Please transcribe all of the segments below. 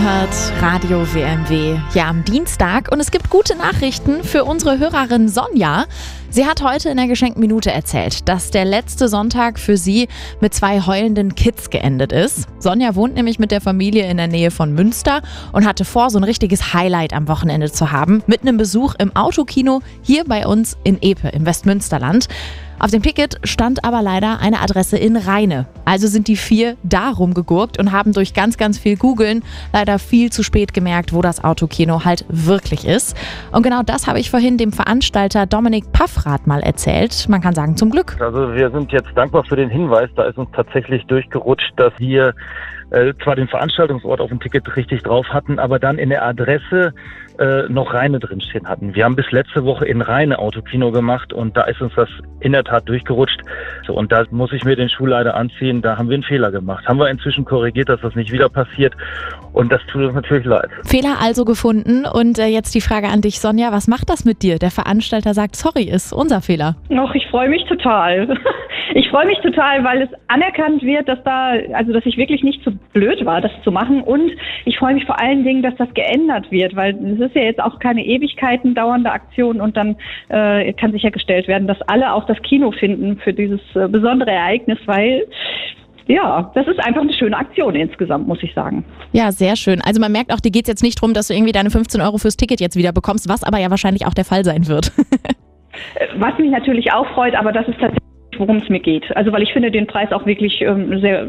hört Radio WMW ja am Dienstag und es gibt gute Nachrichten für unsere Hörerin Sonja. Sie hat heute in der Geschenkminute erzählt, dass der letzte Sonntag für sie mit 2 heulenden Kids geendet ist. Sonja wohnt nämlich mit der Familie in der Nähe von Münster und hatte vor, so ein richtiges Highlight am Wochenende zu haben, mit einem Besuch im Autokino hier bei uns in Epe im Westmünsterland. Auf dem Ticket stand aber leider eine Adresse in Rheine. Also sind die 4 da rumgegurkt und haben durch ganz, ganz viel Googeln leider viel zu spät gemerkt, wo das Autokino halt wirklich ist. Und genau das habe ich vorhin dem Veranstalter Dominik Paffrath mal erzählt. Man kann sagen, zum Glück. Also wir sind jetzt dankbar für den Hinweis. Da ist uns tatsächlich durchgerutscht, dass wir zwar den Veranstaltungsort auf dem Ticket richtig drauf hatten, aber dann in der Adresse noch Rheine drinstehen hatten. Wir haben bis letzte Woche in Rheine Autokino gemacht und da ist uns das in der Tat durchgerutscht. So, und da muss ich mir den Schuh leider anziehen. Da haben wir einen Fehler gemacht. Haben wir inzwischen korrigiert, dass das nicht wieder passiert. Und das tut uns natürlich leid. Fehler also gefunden. Und jetzt die Frage an dich, Sonja. Was macht das mit dir? Der Veranstalter sagt, sorry, ist unser Fehler. Och, ich freue mich total. Ich freue mich total, weil es anerkannt wird, dass ich wirklich nicht so blöd war, das zu machen. Und ich freue mich vor allen Dingen, dass das geändert wird, weil es ist ja jetzt auch keine Ewigkeiten dauernde Aktion und dann kann sichergestellt werden, dass alle auch das Kino finden für dieses besondere Ereignis, weil ja, das ist einfach eine schöne Aktion insgesamt, muss ich sagen. Ja, sehr schön. Also man merkt auch, dir geht es jetzt nicht darum, dass du irgendwie deine 15 € fürs Ticket jetzt wieder bekommst, was aber ja wahrscheinlich auch der Fall sein wird. Was mich natürlich auch freut, aber das ist tatsächlich, worum es mir geht. Also weil ich finde den Preis auch wirklich sehr,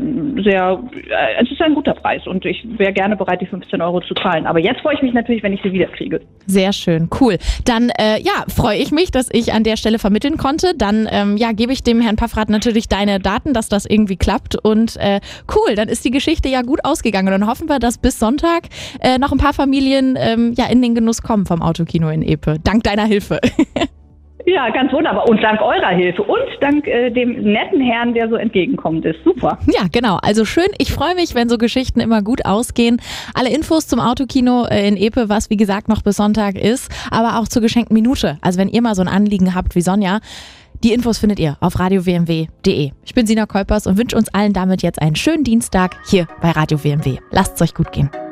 es ist ein guter Preis und ich wäre gerne bereit, die 15 € zu zahlen. Aber jetzt freue ich mich natürlich, wenn ich sie wieder kriege. Sehr schön, cool. Dann freue ich mich, dass ich an der Stelle vermitteln konnte. Dann gebe ich dem Herrn Paffrath natürlich deine Daten, dass das irgendwie klappt. Und cool, dann ist die Geschichte ja gut ausgegangen. Und dann hoffen wir, dass bis Sonntag noch ein paar Familien in den Genuss kommen vom Autokino in Epe. Dank deiner Hilfe. Ja, ganz wunderbar. Und dank eurer Hilfe und dank dem netten Herrn, der so entgegenkommend ist. Super. Ja, genau. Also schön. Ich freue mich, wenn so Geschichten immer gut ausgehen. Alle Infos zum Autokino in Epe, was wie gesagt noch bis Sonntag ist, aber auch zur Geschenkminute. Also wenn ihr mal so ein Anliegen habt wie Sonja, die Infos findet ihr auf radiowmw.de. Ich bin Sina Kolpers und wünsche uns allen damit jetzt einen schönen Dienstag hier bei Radio WMW. Lasst es euch gut gehen.